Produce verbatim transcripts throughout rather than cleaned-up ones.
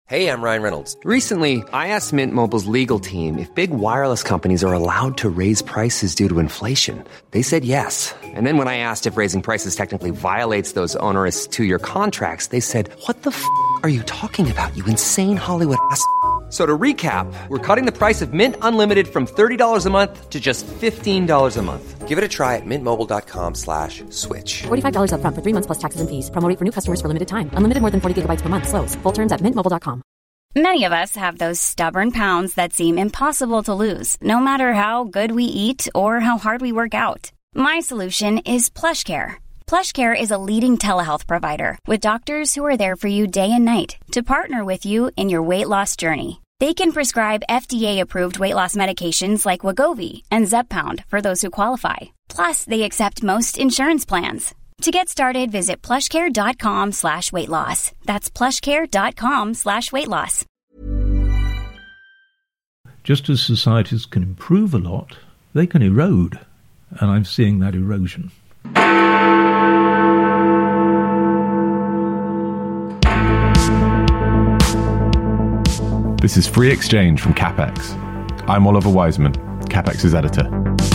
Hey, I'm Ryan Reynolds. Recently, I asked Mint Mobile's legal team if big wireless companies are allowed to raise prices due to inflation. They said yes. And then when I asked if raising prices technically violates those onerous two-year contracts, they said, what the f*** are you talking about, you insane Hollywood ass f- So to recap, we're cutting the price of Mint Unlimited from thirty dollars a month to just fifteen dollars a month. Give it a try at mintmobile.com slash switch. forty-five dollars up front for three months plus taxes and fees. Promo rate for new customers for limited time. Unlimited more than forty gigabytes per month. Slows full terms at mint mobile dot com. Many of us have those stubborn pounds that seem impossible to lose, no matter how good we eat or how hard we work out. My solution is PlushCare. PlushCare is a leading telehealth provider with doctors who are there for you day and night to partner with you in your weight loss journey. They can prescribe F D A-approved weight loss medications like Wegovy and Zepbound for those who qualify. Plus, they accept most insurance plans. To get started, visit plushcare.com slash weight loss. That's plushcare.com slash weight loss. Just as societies can improve a lot, they can erode. And I'm seeing that erosion. This is Free Exchange from CapX. I'm Oliver Wiseman, CapX's editor.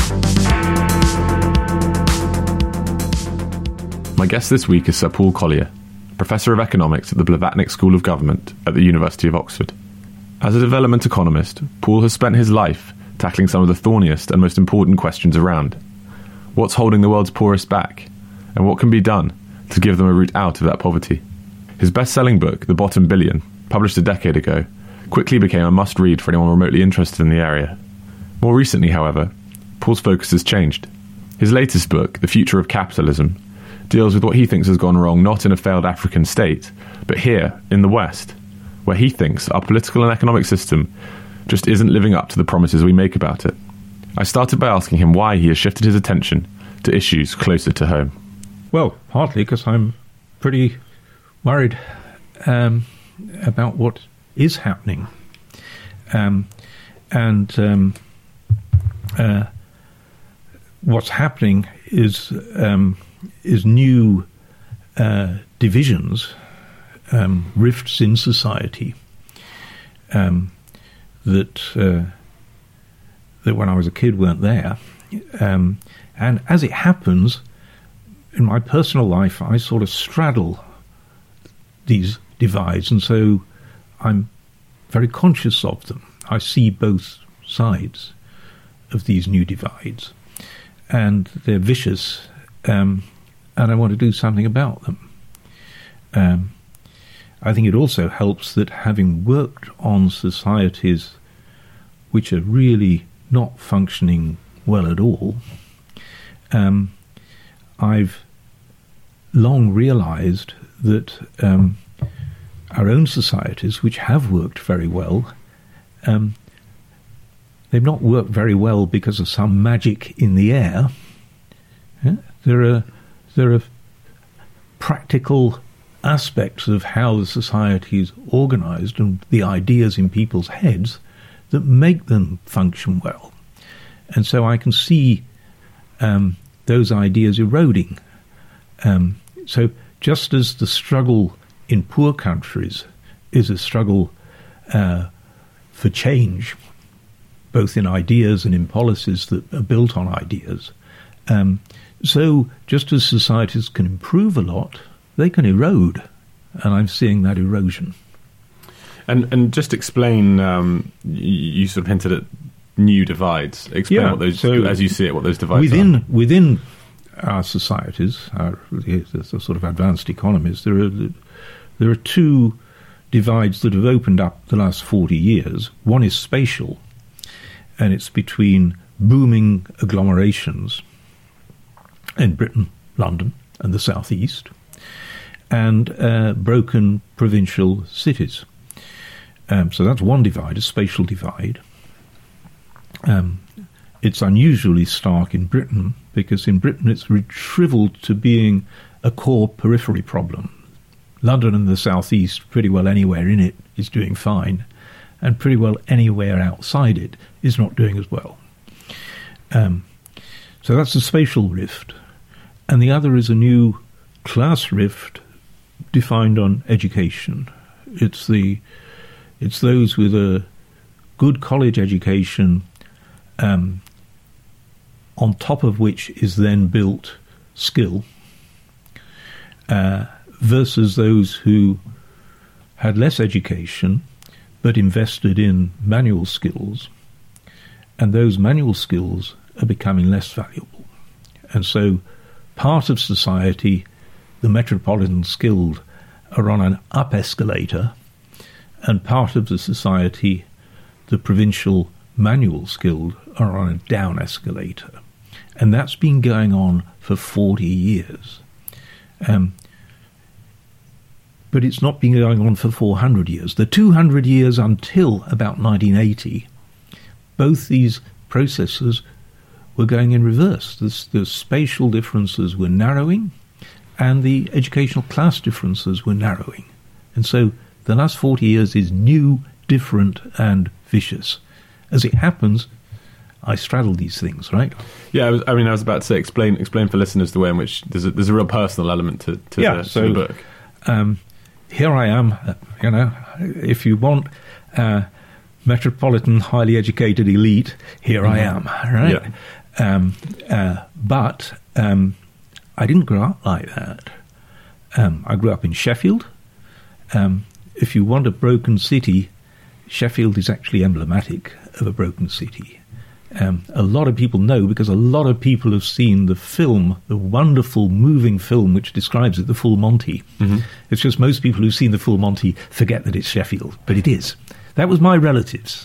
My guest this week is Sir Paul Collier, Professor of Economics at the Blavatnik School of Government at the University of Oxford. As a development economist, Paul has spent his life tackling some of the thorniest and most important questions around. What's holding the world's poorest back? And what can be done to give them a route out of that poverty? His best-selling book, The Bottom Billion, published a decade ago, quickly became a must-read for anyone remotely interested in the area. More recently, however, Paul's focus has changed. His latest book, The Future of Capitalism, deals with what he thinks has gone wrong not in a failed African state, but here, in the West, where he thinks our political and economic system just isn't living up to the promises we make about it. I started by asking him why he has shifted his attention to issues closer to home. Well, partly because I'm pretty worried um, about what is happening. Um, and um, uh, what's happening is um, is new uh, divisions, um, rifts in society um, that uh, that when I was a kid weren't there. Um, and as it happens, in my personal life, I sort of straddle these divides, and so I'm very conscious of them. I see both sides of these new divides, and they're vicious, um, and I want to do something about them. Um, I think it also helps that having worked on societies which are really not functioning well at all, um, I've long realized that um, our own societies, which have worked very well, um, they've not worked very well because of some magic in the air. Yeah? There are there are practical aspects of how the society is organized and the ideas in people's heads that make them function well. And so I can see um, those ideas eroding. Um, so just as the struggle in poor countries is a struggle uh, for change, both in ideas and in policies that are built on ideas, um, so just as societies can improve a lot, they can erode, and I'm seeing that erosion. And and just explain, um, you, you sort of hinted at new divides. Explain yeah, what those, so as you see it, what those divides within, are. Within our societies, our the, the sort of advanced economies, there are there are two divides that have opened up the last forty years. One is spatial, and it's between booming agglomerations in Britain, London, and the southeast, and uh, broken provincial cities. Um, so that's one divide, a spatial divide. Um, it's unusually stark in Britain, because in Britain it's shriveled to being a core periphery problem. London and the southeast, pretty well anywhere in it, is doing fine, and pretty well anywhere outside it is not doing as well. Um, so that's a spatial rift. And the other is a new class rift defined on education. It's the It's those with a good college education, um, on top of which is then built skill, uh, versus those who had less education but invested in manual skills, and those manual skills are becoming less valuable. And so part of society, the metropolitan skilled, are on an up escalator, and part of the society, the provincial manual skilled, are on a down escalator. And that's been going on for forty years. Um, but it's not been going on for four hundred years. The two hundred years until about nineteen eighty, both these processes were going in reverse. The, the spatial differences were narrowing, and the educational class differences were narrowing. And so the last forty years is new, different, and vicious. As it happens, I straddle these things, right? Yeah, I, was, I mean, I was about to say, explain explain for listeners the way in which there's a, there's a real personal element to, to, yeah, the, so, to the book. Um, here I am, uh, you know, if you want uh, metropolitan, highly educated elite, here mm-hmm. I am, right? Yeah. Um, uh, but um, I didn't grow up like that. Um, I grew up in Sheffield. Um, if you want a broken city, Sheffield is actually emblematic of a broken city. Um, a lot of people know because a lot of people have seen the film, the wonderful, moving film which describes it, The Full Monty. Mm-hmm. It's just most people who've seen The Full Monty forget that it's Sheffield, but it is. That was my relatives.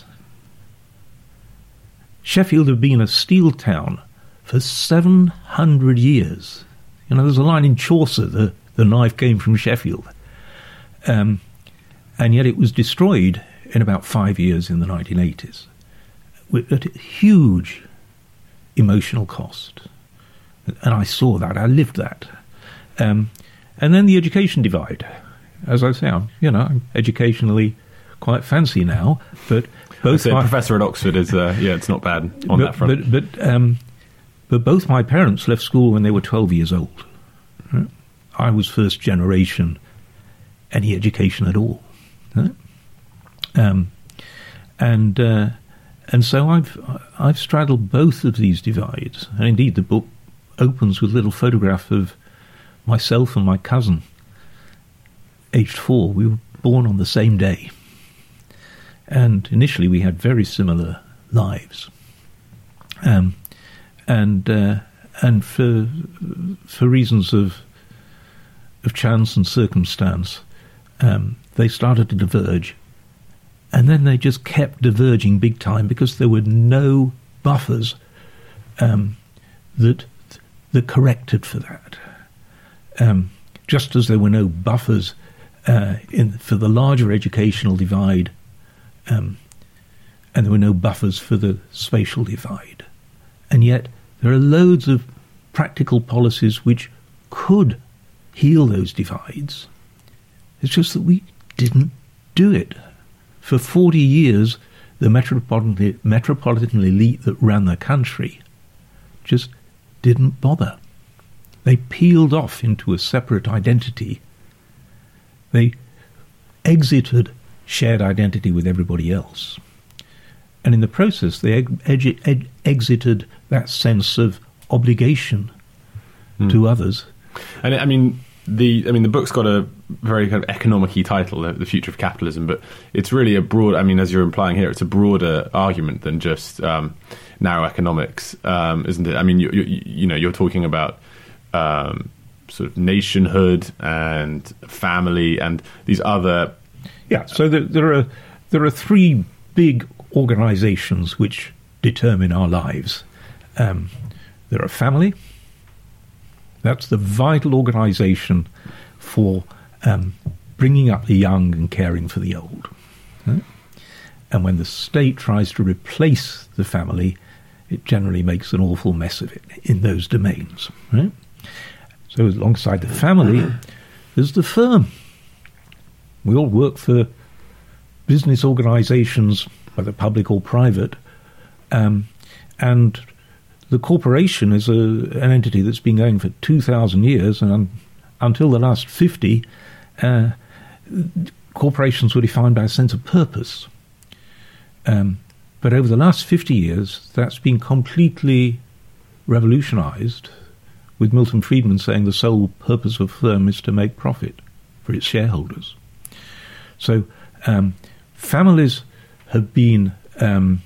Sheffield had been a steel town for seven hundred years. You know, there's a line in Chaucer, the, the knife came from Sheffield. Um, and yet it was destroyed in about five years in the nineteen eighties. At a huge emotional cost. And I saw that, I lived that. Um, and then the education divide. As I say, I'm, you know, I'm educationally quite fancy now, but both my, my... Professor at Oxford is, uh, yeah, it's not bad on but, that front. But, but, um, but both my parents left school when they were twelve years old. Right? I was first generation, any education at all. Right? Um, and... Uh, And so I've I've straddled both of these divides. And indeed, the book opens with a little photograph of myself and my cousin, aged four. We were born on the same day. And initially we had very similar lives. Um, and uh, and for for reasons of of chance and circumstance, um, they started to diverge. And then they just kept diverging big time because there were no buffers um, that that corrected for that. Um, just as there were no buffers uh, in for the larger educational divide, um, and there were no buffers for the spatial divide. And yet there are loads of practical policies which could heal those divides. It's just that we didn't do it. For forty years, the metropolitan, metropolitan elite that ran the country just didn't bother. They peeled off into a separate identity. They exited shared identity with everybody else. And in the process, they eg- eg- eg- exited that sense of obligation mm. to others. And I mean... The I mean, the book's got a very kind of economic-y title, The Future of Capitalism, but it's really a broad, I mean, as you're implying here, it's a broader argument than just um, narrow economics, um, isn't it? I mean, you, you, you know, you're talking about um, sort of nationhood and family and these other... Yeah, so there, there are there are three big organizations which determine our lives. Um, there are family. That's the vital organisation for um, bringing up the young and caring for the old. Right? And when the state tries to replace the family, it generally makes an awful mess of it in those domains. Right? So alongside the family, there's the firm. We all work for business organisations, whether public or private, um, and the corporation is a, an entity that's been going for two thousand years, and un, until the last fifty, uh, corporations were defined by a sense of purpose. Um, but over the last fifty years, that's been completely revolutionized, with Milton Friedman saying the sole purpose of a firm is to make profit for its shareholders. So um, families have been um,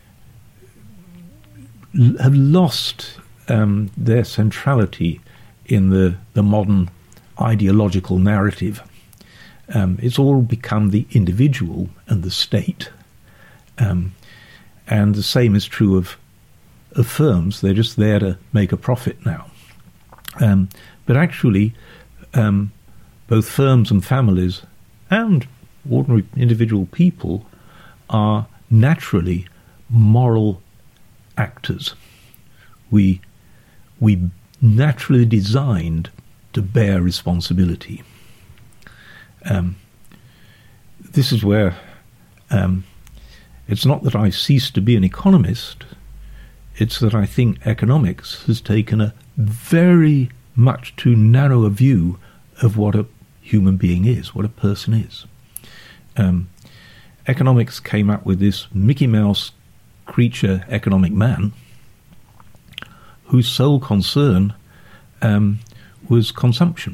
l- have lost um, their centrality in the, the modern ideological narrative. Um, it's all become the individual and the state. Um, and the same is true of, of firms. They're just there to make a profit now. Um, but actually, um, both firms and families and ordinary individual people are naturally moral actors. We, we naturally designed to bear responsibility. Um, this is where um, it's not that I cease to be an economist, it's that I think economics has taken a very much too narrow a view of what a human being is, what a person is. Um, economics came up with this Mickey Mouse creature economic man whose sole concern um, was consumption.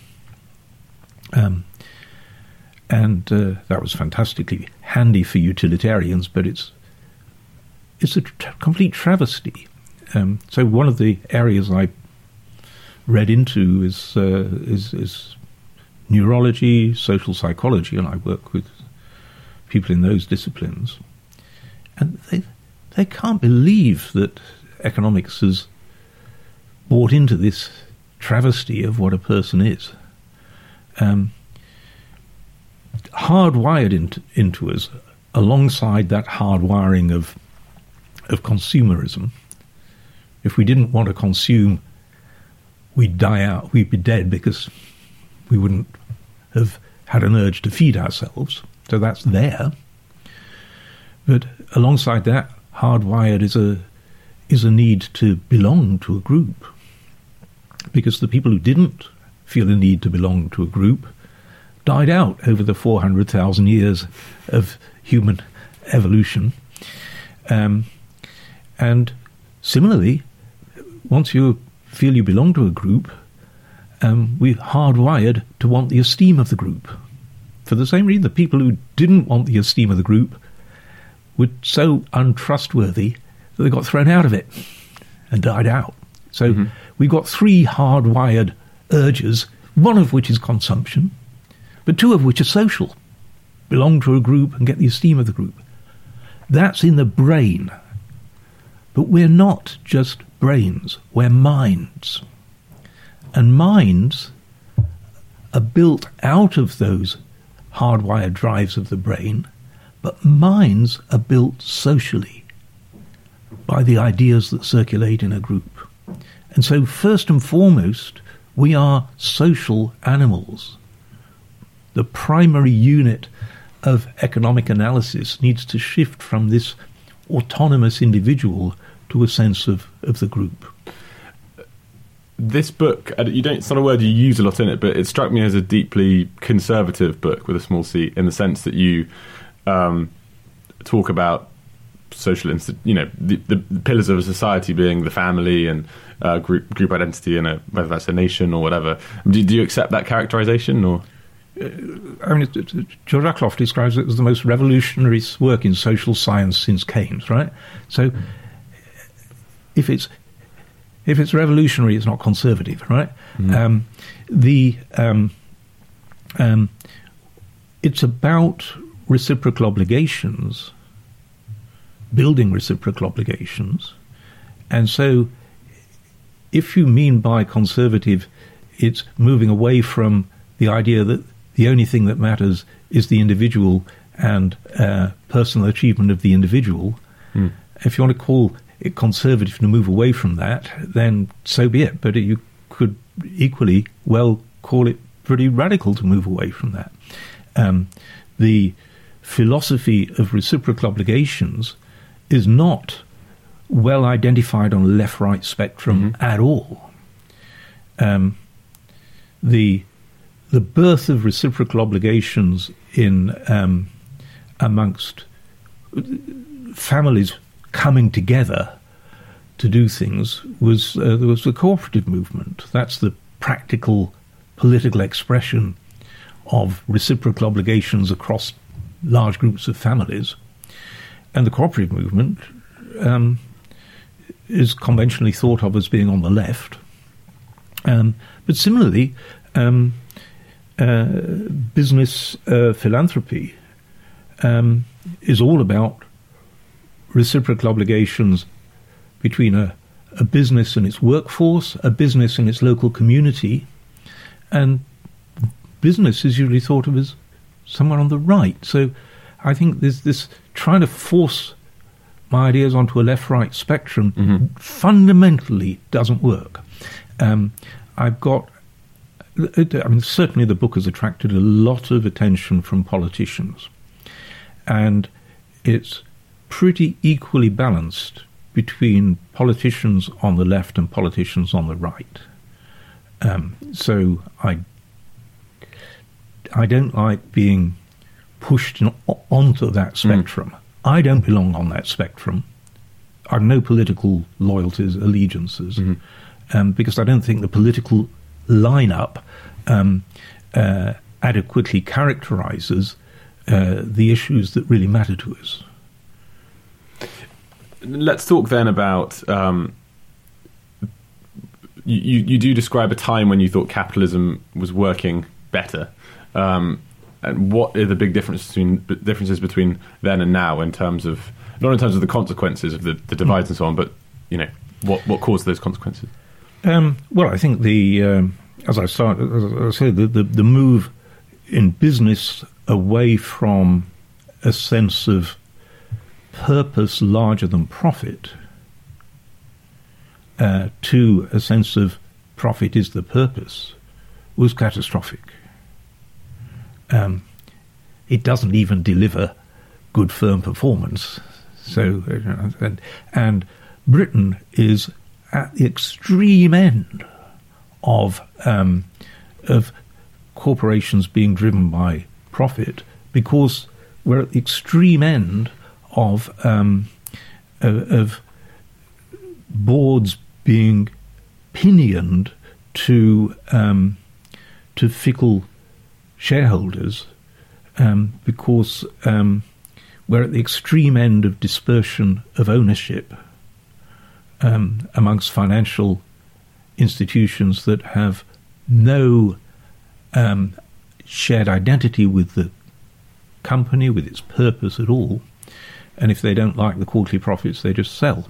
Um, and uh, that was fantastically handy for utilitarians, but it's it's a tra- complete travesty. Um, so one of the areas I read into is, uh, is is neurology, social psychology, and I work with people in those disciplines. And they they can't believe that economics has bought into this travesty of what a person is. Um, hardwired into, into us, alongside that hardwiring of of consumerism. If we didn't want to consume, we'd die out, we'd be dead because we wouldn't have had an urge to feed ourselves. So that's there. But alongside that, hardwired is a is a need to belong to a group. Because the people who didn't feel a need to belong to a group died out over the four hundred thousand years of human evolution. Um, and similarly, once you feel you belong to a group, um, we're hardwired to want the esteem of the group. For the same reason, the people who didn't want the esteem of the group were so untrustworthy that they got thrown out of it and died out. So mm-hmm. we've got three hardwired urges, one of which is consumption, but two of which are social. Belong to a group and get the esteem of the group. That's in the brain. But we're not just brains, we're minds. And minds are built out of those hardwired drives of the brain, but minds are built socially by the ideas that circulate in a group. And so first and foremost, we are social animals. The primary unit of economic analysis needs to shift from this autonomous individual to a sense of, of the group. This book, you don't, it's not a word you use a lot in it, but it struck me as a deeply conservative book with a small c, in the sense that you um, talk about social, inst- you know, the, the pillars of a society being the family and uh, group group identity, and a, whether that's a nation or whatever. Do, do you accept that characterization, or? Uh, I mean, it, it, George Akerlof describes it as the most revolutionary work in social science since Keynes, right? So, if it's if it's revolutionary, it's not conservative, right? Mm. Um, the um, um, it's about reciprocal obligations, building reciprocal obligations, and so if you mean by conservative, it's moving away from the idea that the only thing that matters is the individual and uh, personal achievement of the individual. Mm. If you want to call it conservative to move away from that, then so be it. But you could equally well call it pretty radical to move away from that. Um, the philosophy of reciprocal obligations is not well identified on a left-right spectrum mm-hmm. at all. Um, the the birth of reciprocal obligations in um, amongst families coming together to do things was uh, there was the cooperative movement. That's the practical political expression of reciprocal obligations across large groups of families. And the cooperative movement um, is conventionally thought of as being on the left. Um, but similarly, um, uh, business uh, philanthropy um, is all about reciprocal obligations between a, a business and its workforce, a business and its local community, and business is usually thought of as somewhere on the right. So I think there's this trying to force my ideas onto a left-right spectrum mm-hmm. fundamentally doesn't work. Um, I've got, I mean, certainly the book has attracted a lot of attention from politicians, and it's pretty equally balanced between politicians on the left and politicians on the right. Um, so I, I don't like being pushed in, onto that spectrum. Mm. I don't belong on that spectrum. I've no political loyalties, allegiances, mm-hmm. um, because I don't think the political lineup um, uh, adequately characterizes uh, the issues that really matter to us. Let's talk then about... Um, you, you do describe a time when you thought capitalism was working better. Um, and what are the big differences between, differences between then and now in terms of... Not in terms of the consequences of the, the divides mm. and so on, but, you know, what, what caused those consequences? Um, well, I think the... Um, as I started, as I said, the, the, the move in business away from a sense of purpose larger than profit uh, to a sense of profit is the purpose was catastrophic. Um, it doesn't even deliver good firm performance. So, uh, and, and Britain is at the extreme end of um, of corporations being driven by profit, because we're at the extreme end of um, of, of boards being pinioned to um, to fickle shareholders, um, because um, we're at the extreme end of dispersion of ownership um, amongst financial institutions that have no um, shared identity with the company, with its purpose at all. And if they don't like the quarterly profits, they just sell.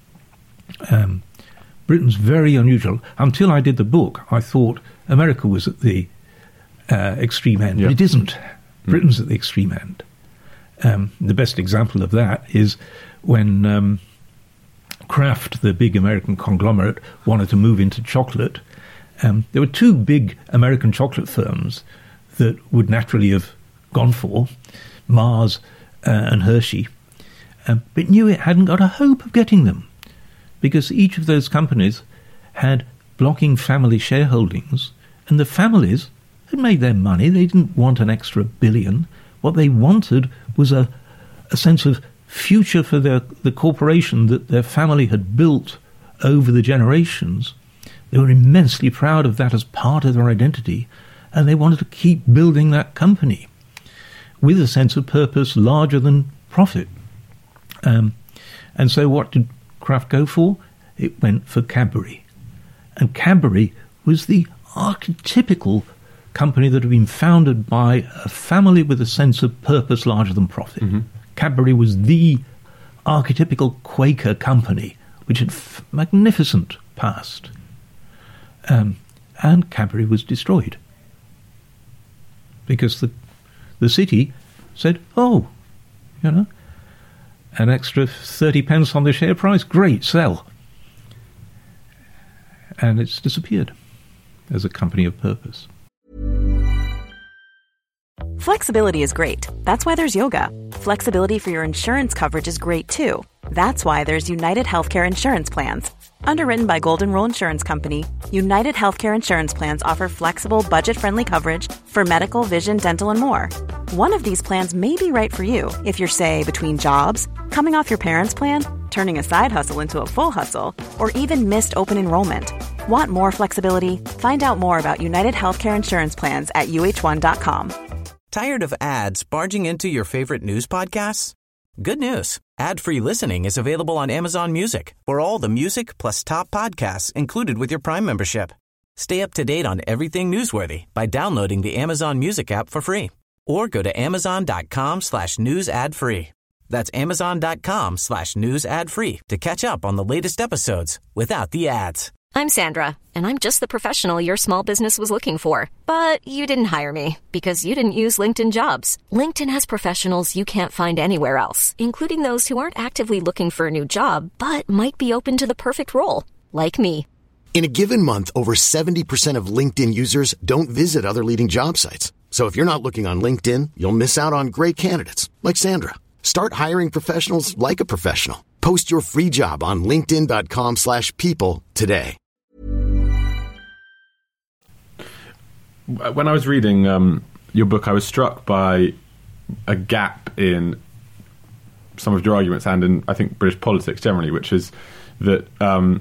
Um, Britain's very unusual. Until I did the book, I thought America was at the uh, extreme end, yeah. but it isn't. Britain's mm. at the extreme end. Um, the best example of that is when um, Kraft, the big American conglomerate, wanted to move into chocolate. Um, there were two big American chocolate firms that would naturally have gone for, Mars uh, and Hershey, um, but knew it hadn't got a hope of getting them, because each of those companies had blocking family shareholdings, and the families had made their money. They didn't want an extra billion. What they wanted was a, a sense of future for their, the corporation that their family had built over the generations. They were immensely proud of that as part of their identity, and they wanted to keep building that company with a sense of purpose larger than profit. Um, and so what did Kraft go for? It went for Cadbury. And Cadbury was the archetypical company that had been founded by a family with a sense of purpose larger than profit. Mm-hmm. Cadbury was the archetypical Quaker company, which had f- magnificent past. Um, and Cadbury was destroyed because the the city said, oh, you know, an extra thirty pence on the share price, great, sell. And it's disappeared as a company of purpose. Flexibility is great. That's why there's yoga. Flexibility for your insurance coverage is great too. That's why there's United Healthcare Insurance Plans. Underwritten by Golden Rule Insurance Company, United Healthcare Insurance Plans offer flexible, budget-friendly coverage for medical, vision, dental, and more. One of these plans may be right for you if you're, say, between jobs, coming off your parents' plan, turning a side hustle into a full hustle, or even missed open enrollment. Want more flexibility? Find out more about United Healthcare Insurance Plans at U H one dot com. Tired of ads barging into your favorite news podcasts? Good news. Ad-free listening is available on Amazon Music for all the music plus top podcasts included with your Prime membership. Stay up to date on everything newsworthy by downloading the Amazon Music app for free or go to amazon.com slash news ad free. That's amazon.com slash news ad free to catch up on the latest episodes without the ads. I'm Sandra, and I'm just the professional your small business was looking for. But you didn't hire me because you didn't use LinkedIn Jobs. LinkedIn has professionals you can't find anywhere else, including those who aren't actively looking for a new job, but might be open to the perfect role, like me. In a given month, over seventy percent of LinkedIn users don't visit other leading job sites. So if you're not looking on LinkedIn, you'll miss out on great candidates like Sandra. Start hiring professionals like a professional. Post your free job on linkedin.com slash people today. When I was reading um, your book, I was struck by a gap in some of your arguments and in, I think, British politics generally, which is that um,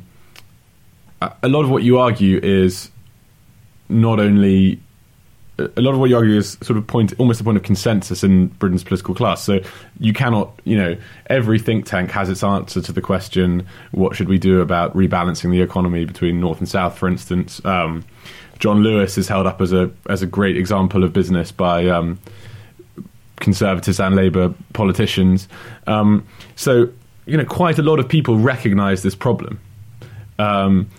a lot of what you argue is not only... A lot of what you argue is sort of point, almost a point of consensus in Britain's political class. So you cannot, you know, every think tank has its answer to the question, what should we do about rebalancing the economy between North and South, for instance. Um, John Lewis is held up as a as a great example of business by um, Conservatives and Labour politicians. Um, so, you know, quite a lot of people recognise this problem. Um,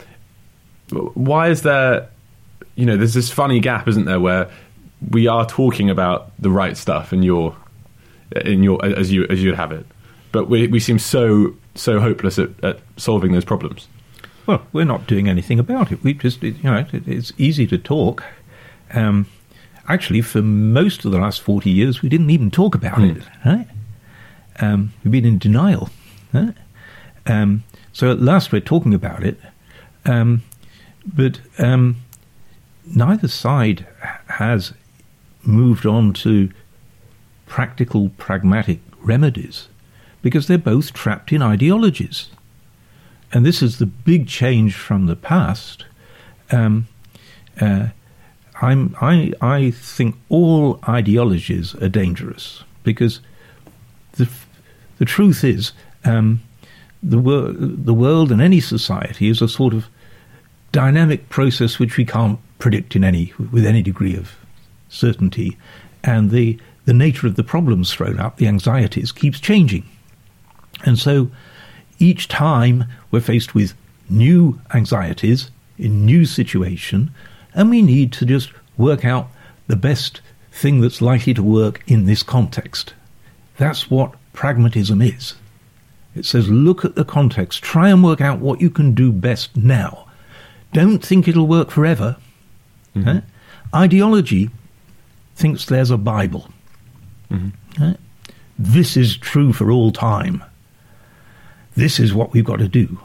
why is there... You know, there's this funny gap, isn't there, where we are talking about the right stuff in your, in your as you as you'd have it, but we we seem so so hopeless at, at solving those problems. Well, we're not doing anything about it. We just, you know, it, it's easy to talk. Um, actually, for most of the last forty years, we didn't even talk about mm. it. Right? Um, we've been in denial. Right? Um, so at last, we're talking about it, um, but. Um, Neither side has moved on to practical, pragmatic remedies because they're both trapped in ideologies. And this is the big change from the past. Um, uh, I'm, I, I think all ideologies are dangerous because the, the truth is um, the, wor- the world and any society is a sort of dynamic process which we can't predict in any with any degree of certainty, and the the nature of the problems thrown up, the anxieties, keeps changing. And so each time we're faced with new anxieties in new situation, and we need to just work out the best thing that's likely to work in this context. That's what pragmatism is. It says, look at the context, try and work out what you can do best now. Don't think it'll work forever. Mm-hmm. Right? Ideology thinks there's a Bible. Mm-hmm. Right? This is true for all time. This is what we've got to do.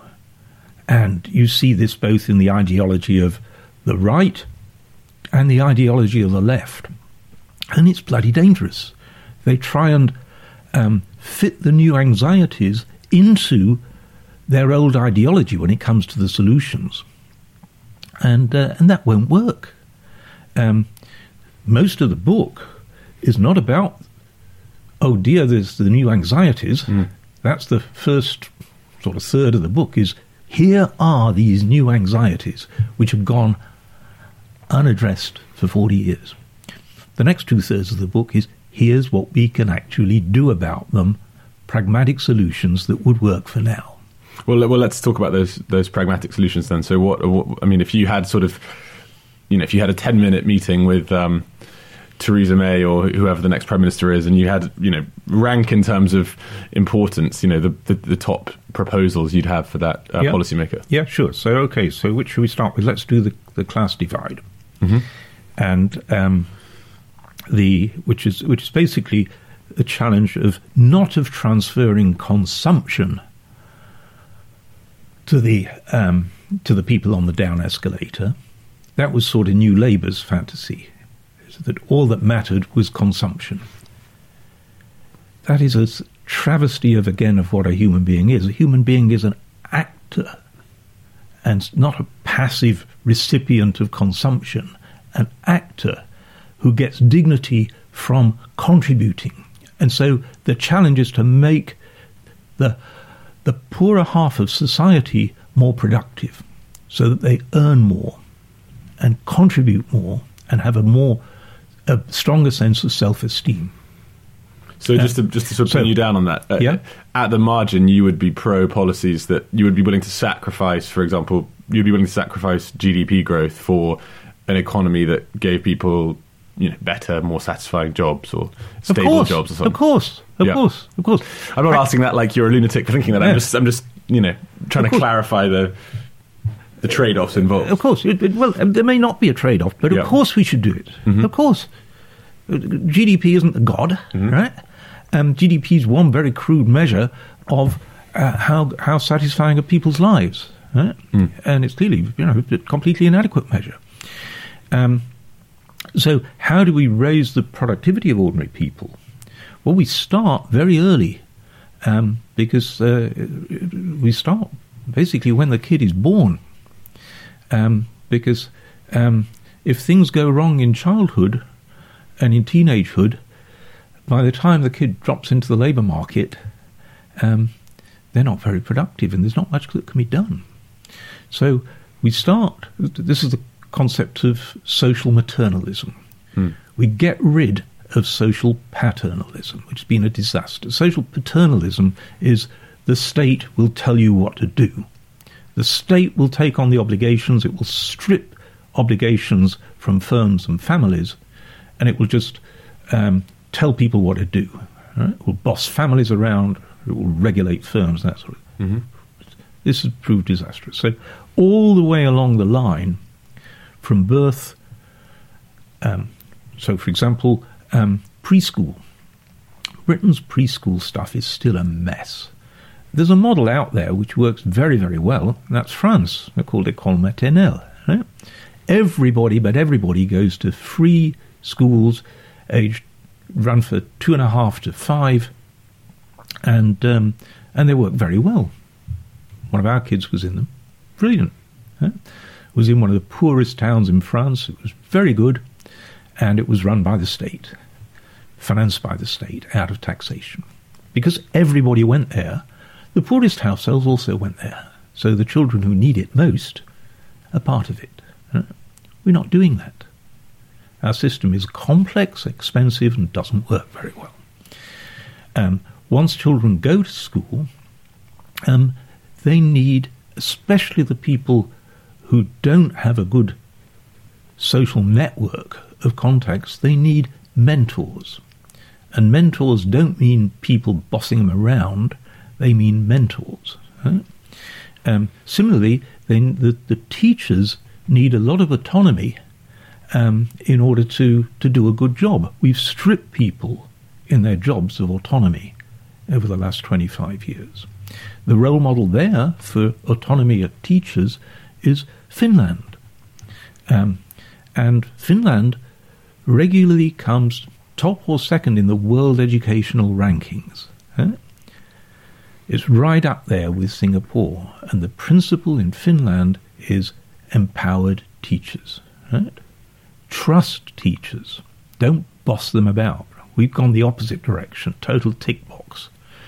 And you see this both in the ideology of the right and the ideology of the left. And it's bloody dangerous. They try and um, fit the new anxieties into their old ideology when it comes to the solutions. And uh, and that won't work. Um, most of the book is not about, oh dear, there's the new anxieties. Mm. That's the first sort of third of the book is, here are these new anxieties which have gone unaddressed for forty years. The next two-thirds of the book is, here's what we can actually do about them, pragmatic solutions that would work for now. Well, well, let's talk about those those pragmatic solutions then. So, what, what I mean, if you had sort of, you know, if you had a ten-minute meeting with um, Theresa May or whoever the next prime minister is, and you had, you know, rank in terms of importance, you know, the the, the top proposals you'd have for that uh, yeah. policymaker. Yeah, sure. So, okay, so which should we start with? Let's do the, the class divide, mm-hmm. and um, the which is which is basically a challenge of not of transferring consumption to the um, to the people on the down escalator. That was sort of New Labour's fantasy, that all that mattered was consumption. That is a travesty of, again, of what a human being is. A human being is an actor and not a passive recipient of consumption, an actor who gets dignity from contributing. And so the challenge is to make the, the poorer half of society more productive so that they earn more and contribute more and have a more a stronger sense of self-esteem. So just to just to sort of so, pin you down on that, uh, yeah? At the margin, you would be pro policies that you would be willing to sacrifice. For example, you'd be willing to sacrifice G D P growth for an economy that gave people, you know, better, more satisfying jobs or stable course, jobs or something. Of course, of yeah. course, of course. I'm not I, asking that like you're a lunatic for thinking that. Yeah. I'm just, I'm just, you know, trying to clarify the the trade-offs involved. Of course, it, it, well, there may not be a trade-off, but of yeah. course we should do it. Mm-hmm. Of course, G D P isn't the god, mm-hmm. right? Um, G D P is one very crude measure of uh, how how satisfying are people's lives, right? Mm. And it's clearly, you know, a completely inadequate measure. Um, so how do we raise the productivity of ordinary people? Well, we start very early, um, because uh, we start basically when the kid is born. Um, because um, if things go wrong in childhood and in teenagehood, by the time the kid drops into the labour market, um, they're not very productive and there's not much that can be done. So we start, this is the concept of social maternalism. Hmm. We get rid of social paternalism, which has been a disaster. Social paternalism is the state will tell you what to do. The state will take on the obligations, it will strip obligations from firms and families, and it will just um, tell people what to do. Right? It will boss families around, it will regulate firms, that sort of thing. Mm-hmm. This has proved disastrous. So all the way along the line, from birth, um, so for example, um, preschool. Britain's preschool stuff is still a mess. There's a model out there which works very, very well, and that's France. They're called École Maternelle. Right? Everybody, but everybody, goes to free schools, aged run for two and a half to five, and um, and they work very well. One of our kids was in them. Brilliant. Right? Was in one of the poorest towns in France. It was very good, and it was run by the state, financed by the state, out of taxation. Because everybody went there, the poorest households also went there. So the children who need it most are part of it. Right? We're not doing that. Our system is complex, expensive, and doesn't work very well. Um, once children go to school, um, they need, especially the people who don't have a good social network of contacts, they need mentors. And mentors don't mean people bossing them around, they mean mentors. Right? Um, similarly, they, the, the teachers need a lot of autonomy um, in order to, to do a good job. We've stripped people in their jobs of autonomy over the last twenty-five years. The role model there for autonomy of teachers is Finland. Um, and Finland regularly comes top or second in the world educational rankings. Huh? It's right up there with Singapore. And the principle in Finland is empowered teachers. Right? Trust teachers. Don't boss them about. We've gone the opposite direction, total tick box.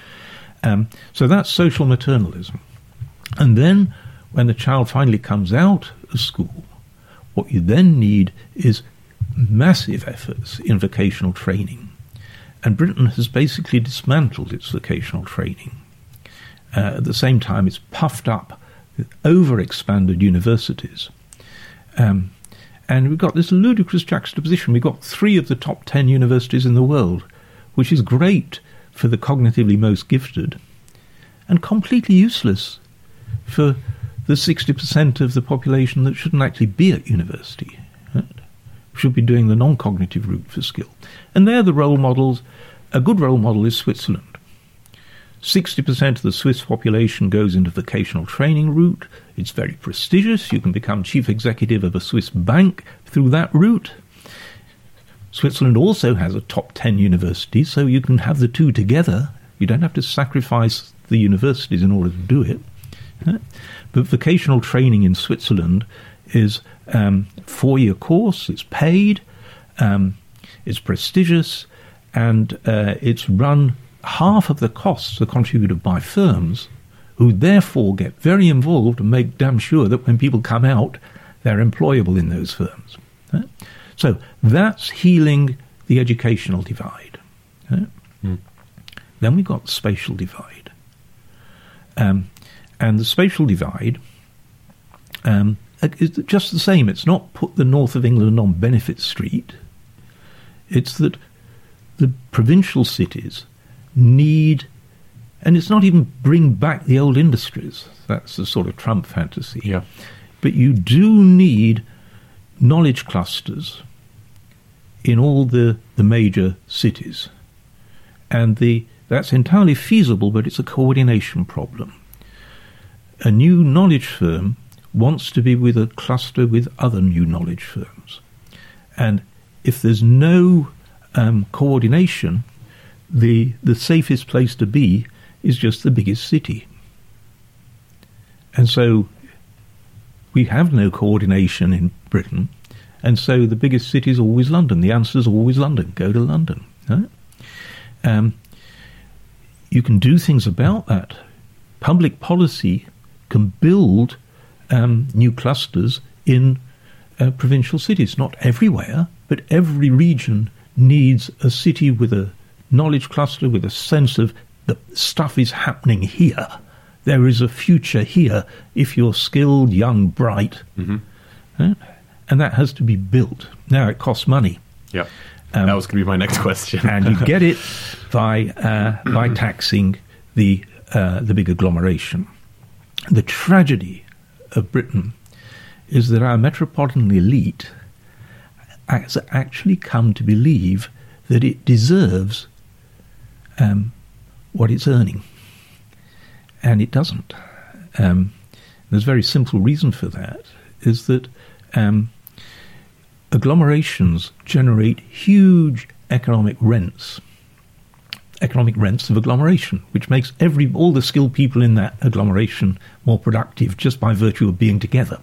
Um, so that's social maternalism. And then when the child finally comes out of school, what you then need is massive efforts in vocational training. And Britain has basically dismantled its vocational training. Uh, at the same time, it's puffed up with over-expanded universities. Um, and we've got this ludicrous juxtaposition. We've got three of the top ten universities in the world, which is great for the cognitively most gifted, and completely useless for the sixty percent of the population that shouldn't actually be at university. Right? Should be doing the non-cognitive route for skill. And they're the role models. A good role model is Switzerland. sixty percent of the Swiss population goes into vocational training route. It's very prestigious. You can become chief executive of a Swiss bank through that route. Switzerland also has a top ten university, so you can have the two together. You don't have to sacrifice the universities in order to do it. But vocational training in Switzerland is um, a four-year course. It's paid, um, it's prestigious, and uh, it's run. Half of the costs are contributed by firms, who therefore get very involved and make damn sure that when people come out, they're employable in those firms. Right? So that's healing the educational divide. Right? Mm. Then we've got the spatial divide. Um, and the spatial divide um, is just the same. It's not put the north of England on Benefit Street. It's that the provincial cities need, and it's not even bring back the old industries. That's the sort of Trump fantasy. Yeah. But you do need knowledge clusters in all the, the major cities. And the that's entirely feasible, but it's a coordination problem. A new knowledge firm wants to be with a cluster with other new knowledge firms. And if there's no um, coordination, the the safest place to be is just the biggest city. And so we have no coordination in Britain, and so the biggest city is always London. The answer is always London. Go to London. Right? Um, you can do things about that. Public policy can build um, new clusters in uh, provincial cities. Not everywhere, but every region needs a city with a knowledge cluster, with a sense of the stuff is happening here. There is a future here if you're skilled, young, bright. Mm-hmm. Right? And that has to be built. Now, it costs money. Yeah, um, that was going to be my next question. And you get it by uh, by taxing the uh, the big agglomeration. The tragedy of Britain is that our metropolitan elite has actually come to believe that it deserves um, what it's earning. And it doesn't. Um, there's a very simple reason for that, is that um, agglomerations generate huge economic rents, economic rents of agglomeration, which makes every all the skilled people in that agglomeration more productive just by virtue of being together.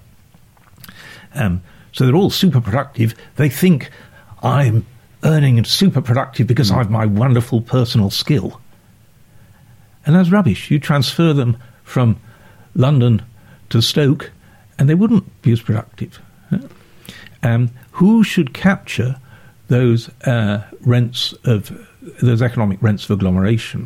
Um, so they're all super productive. They think, I'm earning and super productive because mm. I have my wonderful personal skill. And that's rubbish. You transfer them from London to Stoke, and they wouldn't be as productive. Um, who should capture those uh, rents of those economic rents of agglomeration?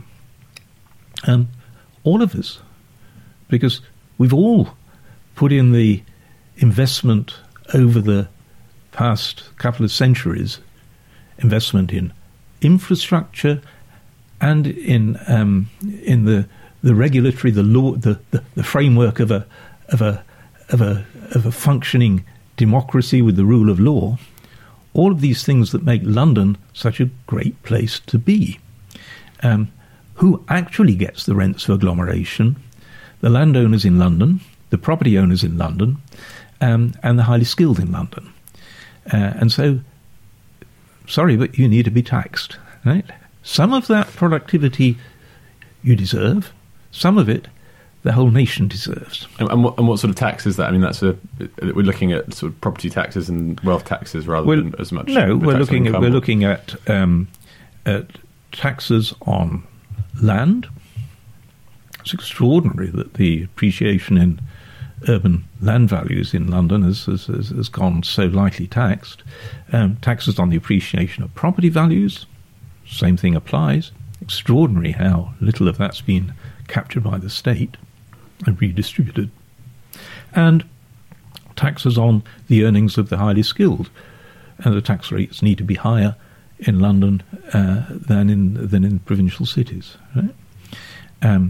Um, all of us, because we've all put in the investment over the past couple of centuries, investment in infrastructure and in um, in the the regulatory, the law, the, the, the framework of a of a of a of a functioning democracy with the rule of law. All of these things that make London such a great place to be. Um, who actually gets the rents of agglomeration? The landowners in London, the property owners in London, um, and the highly skilled in London. Uh, and so, sorry, but you need to be taxed, right? Some of that productivity you deserve, some of it the whole nation deserves. And, and, what, and what sort of tax is that? I mean, that's a we're looking at sort of property taxes and wealth taxes rather well, than as much. No, we're looking at we're looking at um, at taxes on land. It's extraordinary that the appreciation in urban land values in London has has, has gone so lightly taxed. Um, taxes on the appreciation of property values. Same thing applies. Extraordinary how little of that's been captured by the state and redistributed. And taxes on the earnings of the highly skilled. And the tax rates need to be higher in London uh, than in than in provincial cities. Right? Um,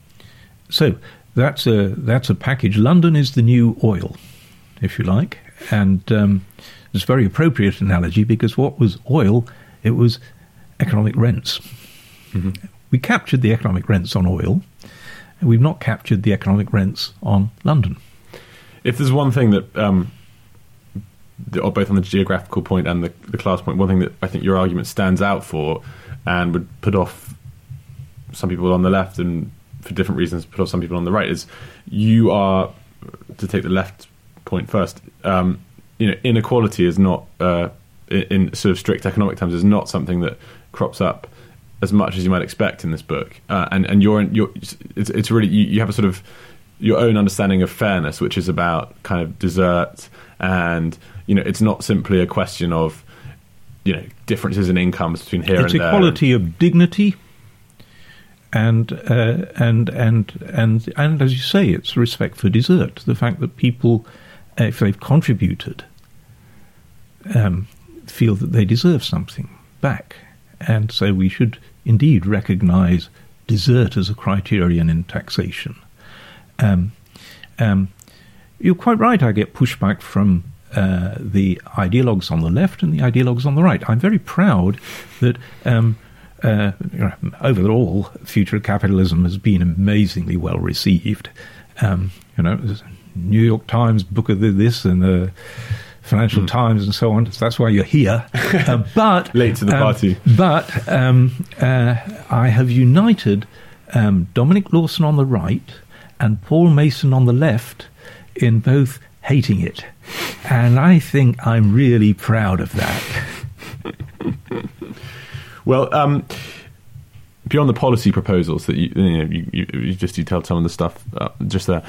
so that's a that's a package. London is the new oil, if you like, and um, it's a very appropriate analogy because what was oil? It was economic rents. Mm-hmm. we captured the economic rents on oil, and we've not captured the economic rents on London. If there's one thing that, um, the, both on the geographical point and the, the class point, one thing that I think your argument stands out for and would put off some people on the left and for different reasons put off some people on the right is you are, to take the left point first, um, you know, inequality is not, uh, in, in sort of strict economic terms, is not something that crops up as much as you might expect in this book. Uh, and, and you're, you're it's, it's really, you, you have a sort of your own understanding of fairness, which is about kind of desert and, you know, it's not simply a question of, you know, differences in incomes between here it's and there. It's equality of dignity and, uh, and, and, and, and as you say, it's respect for desert. The fact that people, if they've contributed, um, feel that they deserve something back. And so we should indeed recognise desert as a criterion in taxation. Um, um, you're quite right, I get pushback from uh, the ideologues on the left and the ideologues on the right. I'm very proud that um, uh, overall future capitalism has been amazingly well received. Um, you know, New York Times book of this and the Financial mm. Times and so on. So that's why you're here. Uh, but late to the um, party. But um, uh, I have united um, Dominic Lawson on the right and Paul Mason on the left in both hating it. And I think I'm really proud of that. Well, um, beyond the policy proposals that you, you know, you, you, you just detailed some of the stuff uh, just there,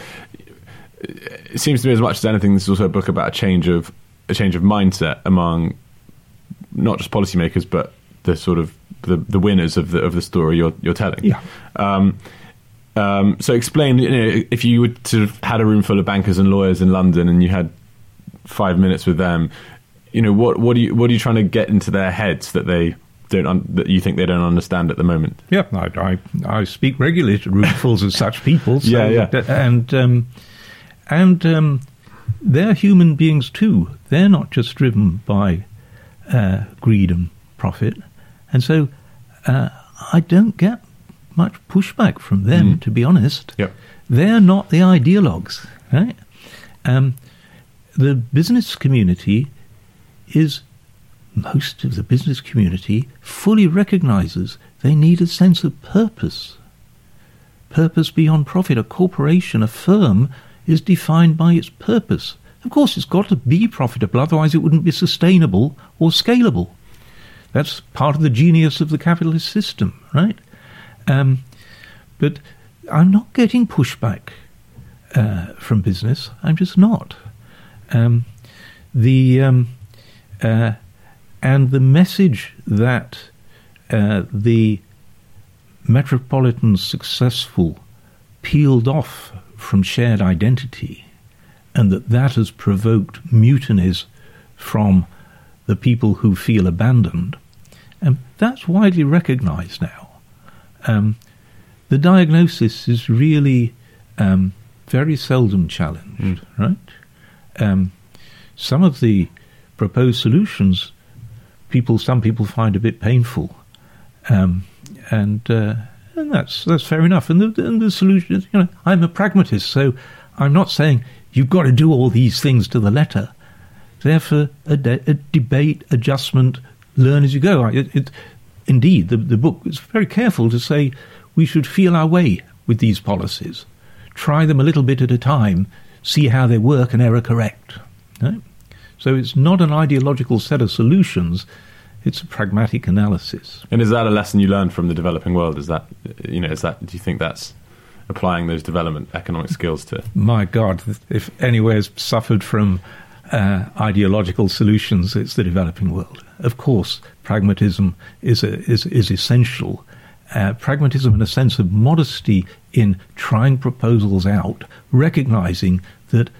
it seems to me as much as anything, this is also a book about a change of a change of mindset among not just policymakers, but the sort of the, the winners of the of the story you're you're telling. Yeah. Um, um, so explain, you know, if you would sort of had a room full of bankers and lawyers in London and you had five minutes with them, you know, what what are you what are you trying to get into their heads that they don't un- that you think they don't understand at the moment? Yeah, I I, I speak regularly to roomfuls of such people. So, yeah, yeah, and um, and um, they're human beings too. They're not just driven by uh, greed and profit, and so uh, I don't get much pushback from them. Mm. To be honest, yep. They're not the ideologues, right? Um, the business community is. Most of the business community fully recognises they need a sense of purpose. Purpose beyond profit. A corporation, a firm, is defined by its purpose. Of course, it's got to be profitable, otherwise it wouldn't be sustainable or scalable. That's part of the genius of the capitalist system, right? Um, but I'm not getting pushback uh, from business. I'm just not. Um, the... Um, uh, And the message that uh, the metropolitan successful peeled off from shared identity and that that has provoked mutinies from the people who feel abandoned, and that's widely recognized now. Um, the diagnosis is really um, very seldom challenged, mm. right? Um, some of the proposed solutions People, some people find a bit painful, um, and uh, and that's that's fair enough. And the, and the solution is, you know, I'm a pragmatist, so I'm not saying you've got to do all these things to the letter. They're for a, de- a debate, adjustment, learn as you go. It, it, indeed, the the book is very careful to say we should feel our way with these policies, try them a little bit at a time, see how they work, and error correct. Right? So it's not an ideological set of solutions, it's a pragmatic analysis. And is that a lesson you learned from the developing world? Is that, you know, is that, do you think that's applying those development economic skills to? My God, if anywhere's suffered from uh, ideological solutions, it's the developing world. Of course, pragmatism is a, is, is essential. Uh, pragmatism in a sense of modesty in trying proposals out, recognizing that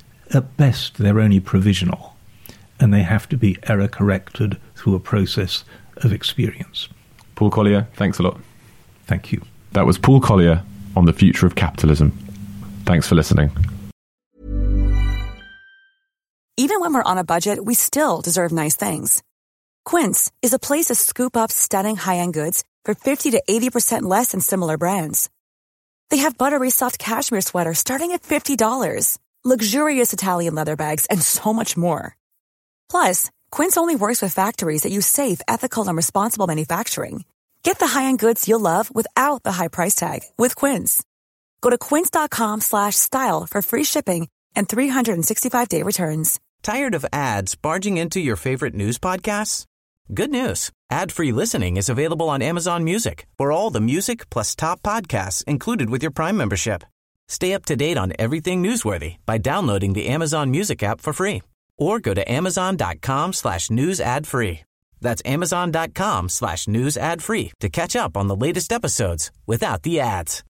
at best they're only provisional, and they have to be error-corrected through a process of experience. Paul Collier, thanks a lot. Thank you. That was Paul Collier on the future of capitalism. Thanks for listening. Even when we're on a budget, we still deserve nice things. Quince is a place to scoop up stunning high-end goods for fifty to eighty percent less than similar brands. They have buttery soft cashmere sweaters starting at fifty dollars, luxurious Italian leather bags, and so much more. Plus, Quince only works with factories that use safe, ethical, and responsible manufacturing. Get the high-end goods you'll love without the high price tag with Quince. Go to quince.com slash style for free shipping and three sixty-five day returns. Tired of ads barging into your favorite news podcasts? Good news. Ad-free listening is available on Amazon Music for all the music plus top podcasts included with your Prime membership. Stay up to date on everything newsworthy by downloading the Amazon Music app for free or go to amazon.com slash news ad free. That's amazon.com slash news ad free to catch up on the latest episodes without the ads.